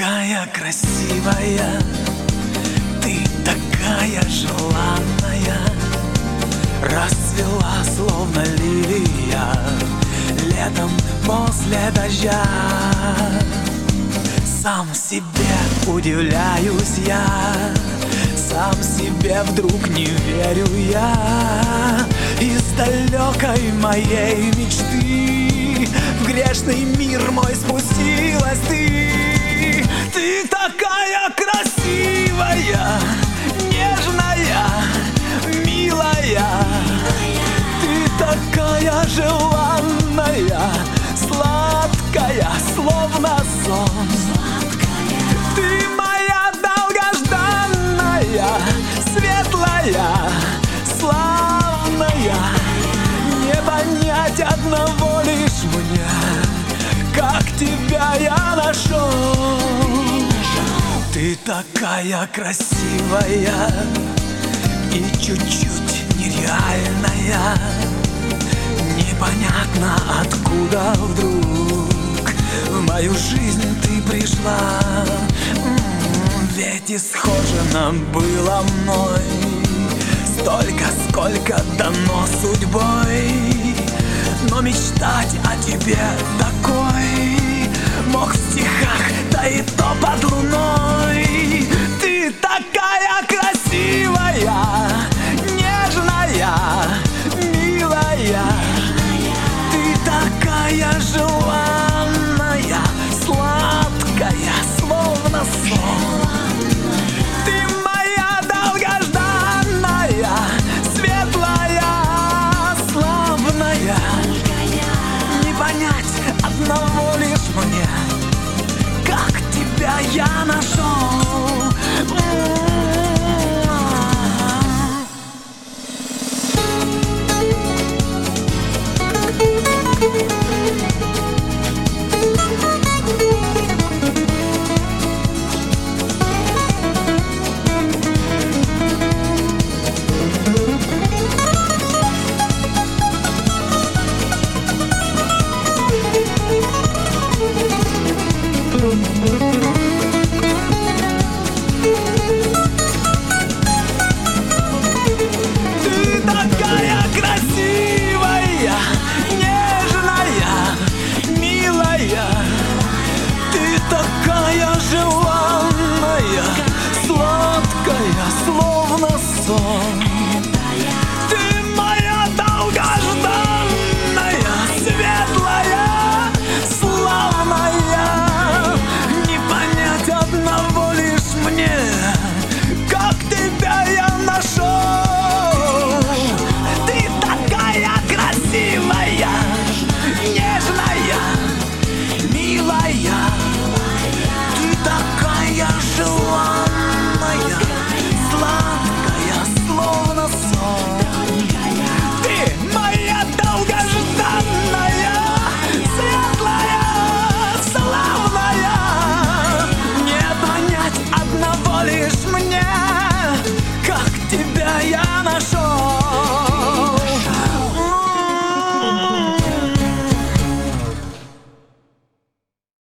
такая красивая, ты такая желанная, расцвела словно лилия летом после дождя. Сам себе удивляюсь я, сам себе вдруг не верю я. Из далекой моей мечты в грешный мир мой спустилась ты. Ты такая красивая, нежная, милая. Ты такая желанная, сладкая, словно сон. Ты моя долгожданная, светлая, славная. Не понять одного лишь мне, как тебя я нашел. Ты такая красивая и чуть-чуть нереальная. Непонятно откуда вдруг в мою жизнь ты пришла. Ведь исхожено было мной столько, сколько дано судьбой. Но мечтать о тебе такой мог в стихах, да и то под луной. Ты такая красивая, нежная, милая. Ты такая желанная, сладкая, словно сон. Ты моя долгожданная, светлая, славная. Не понять одного лишь мне, как тебя я нашел.